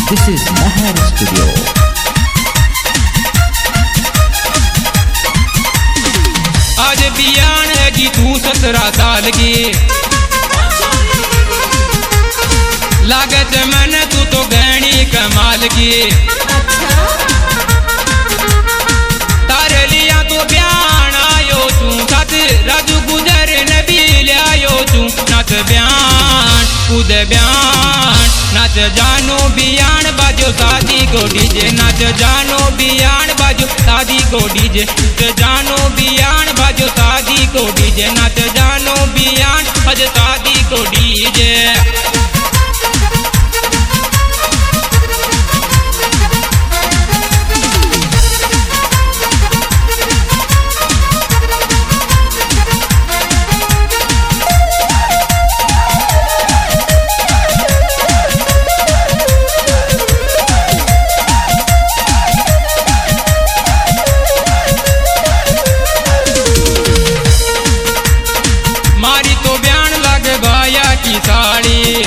This is Mahar Studio. आज बियान है जी तू 17 साल की, लागत मन तू तो गहनी कमाल की। तारे लिया तो बयान आयो तू, साथ राजू गुजर नबी लियायो तू। नाच बयान कूद बयान, नाच जानो बियान बाजो शादी को डीजे। नाच जानो बियान बाजो शादी को डीजे। जानो बियान बाजो शादी को डीजे। नाच जानो बियान बाजो शादी को डीजे। साड़ी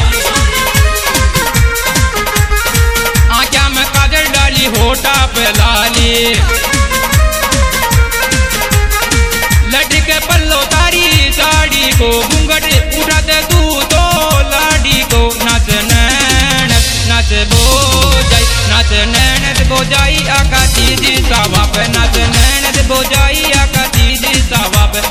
आँख्या में काजल डाली, होठा पे लाली, लटके पल्लो तारी साड़ी को। घूंघट उठाते तू तो लाड़ी को। नाच नैन नाच बोजाई, नाच नैन बोजाई आका दीदी सावा पे। नाच नैन बोजाई आका दीदी सावा पे।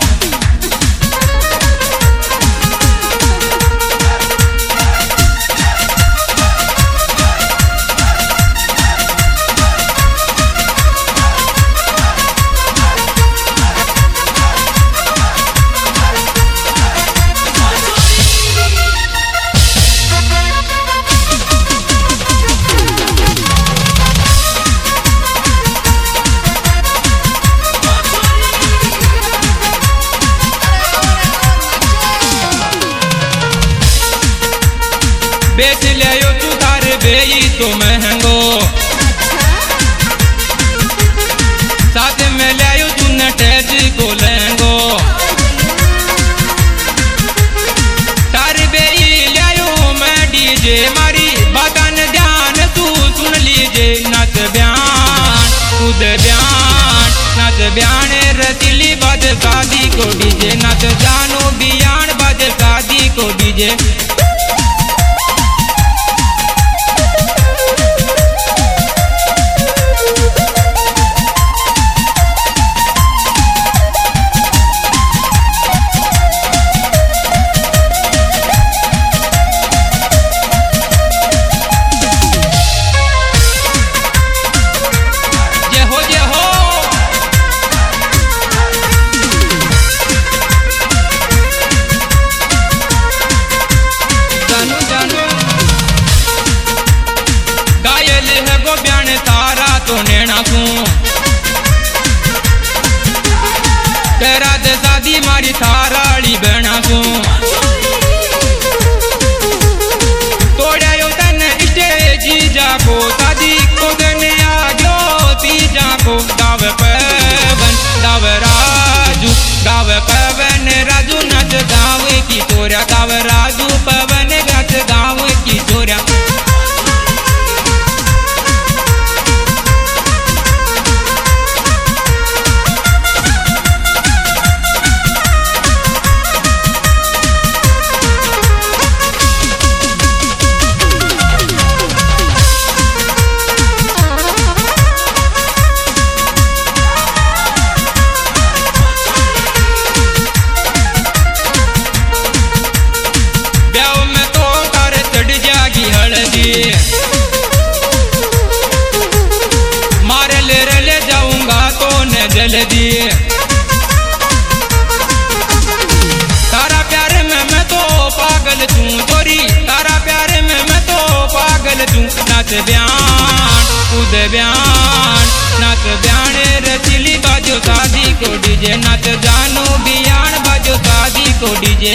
बेच लियो तू तार बेई तो महंगो, साथ में लियो तू नटेज को लहंगो। तार बेई लियो मैं डीजे, मारी बातन ध्यान तू सुन लीजे। नाच बयान कूद बयान, नाच बयान रतीली बाज शादी को डीजे। नाच जानो बियान बाज शादी को डीजे। तेरा दे शादी मारी थाराली बना सू, तोड़े यो तन स्टेजी जाको। शादी को दिन आ गयो तीजा को। गाव पवन गाव राजू, गाव पवन राजू नच गाँव की तोरा। गाव राजू पवन नच गाँव की तोरा। मारे ले जाऊंगा तो न जल्दी, तारा प्यार में मैं तो पागल तू तोरी। तारा प्यार में मैं तो पागल तू। नाच बयान कूद बयान, नाच बयान रतीली बाजो शादी को डीजे। नाच जानो बियान बाजो शादी को डीजे।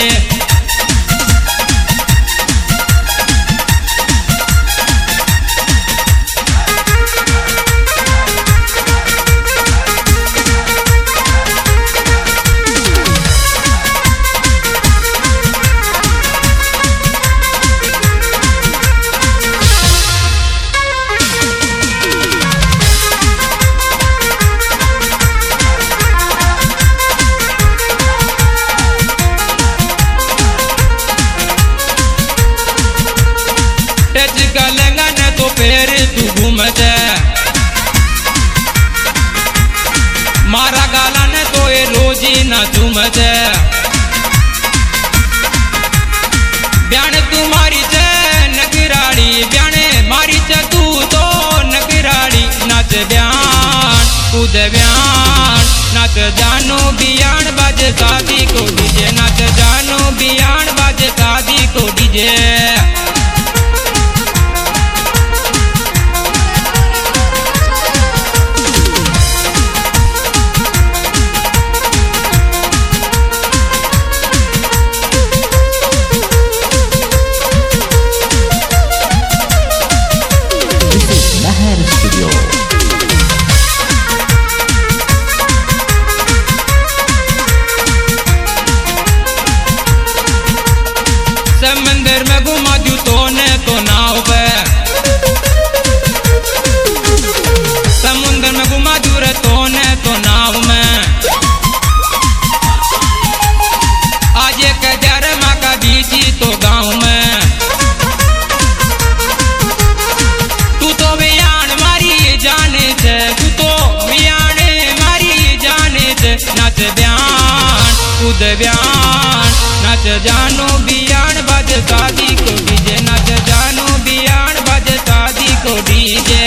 घूमत ब्याण तू मारी च नगराड़ी ब्याणे मारी च तू तो नगराड़ी नाच ब्याण कूद ब्याण नाच जानो बियाण बाज शादी को डीजे नाच जानो बियाण बाज शादी को डीजे समंदर में घुमा दू तो ने तो नाव पे समुंदर में घुमा दू रे तो ने तो नाव में आज एक हजार माँ का बीची तो गाँव में तू तो बियान मारी जाने से तू तो बियान मारी जाने से नाच ब्यान कूद ब्यान नाच जानो बियान बाज शादी को डीजे नाच जानो बियान बाज शादी को डीजे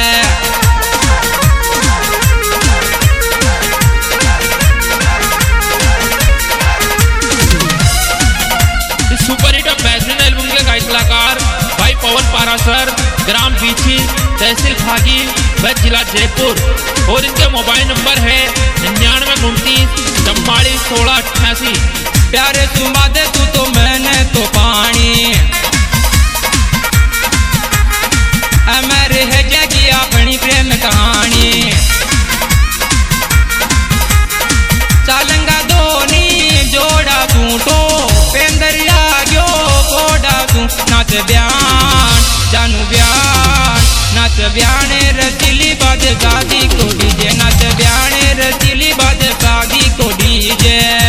इस सुपर हिट बेहतरीन एल्बम के गायक कलाकार भाई पवन पारासर, ग्राम बीछी, तहसील खागी, वह जिला जयपुर और इनके मोबाइल नंबर है 9929 44 16 88। प्यारे सुमा दे तू तो मैंने तो पानी अमर है जगी अपनी प्रेम कहानी चालंगा दोनी जोड़ा तू तो पेंदरिया गयो कोड़ा तू नाच ब्यान जानू ब्यान नाच ब्याने रसीली बाज शादी को डीजे नाच ब्याने रसीली बाज शादी को डीजे।